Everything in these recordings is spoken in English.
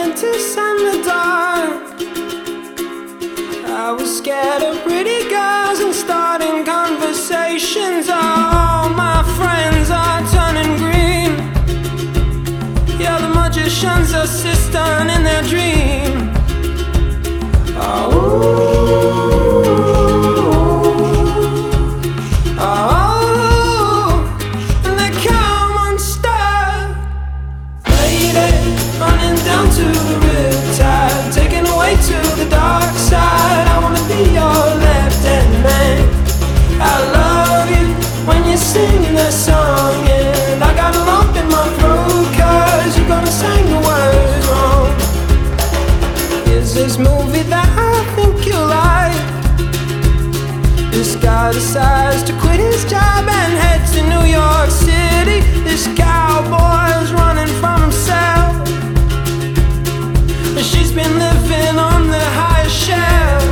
apprentice and the dark. I was scared of pretty girls and starting conversations. All my friends are turning green. Yeah, the magician's assistant in their dream. Running down to the riptide, taken away to the dark side. I wanna be your left-hand man. I love you when you're singing that song, and I got a lump in my throat 'cause you're gonna sing the words wrong. Here's this movie that I think you'll like. This guy decides to quit his job and head to New York City. This cowboy's running from himself. She's been living on the highest shelf.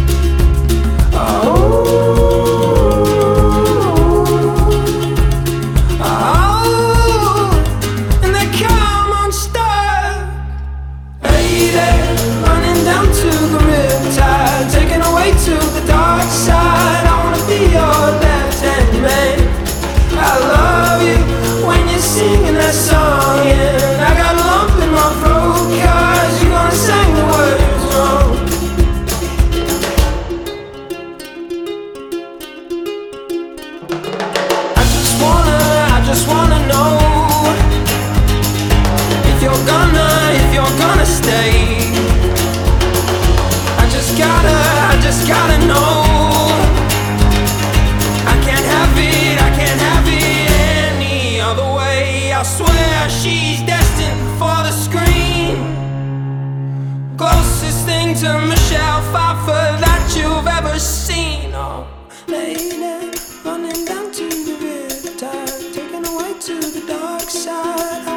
And they come unstuck. Lady, running down to the riptide, taken away to the dark side. I wanna be your left-hand man. I love you when you're singing that song, and I got a lump in my throat 'cause you're gonna sing the words wrong. I just wanna know if you're gonna stay. I just gotta know. I can't have it any other way. I swear she's destined for the screen. Closest thing to Michelle Pfeiffer that you've ever seen. Oh, lady, running down to the riptide, taken away to the dark side.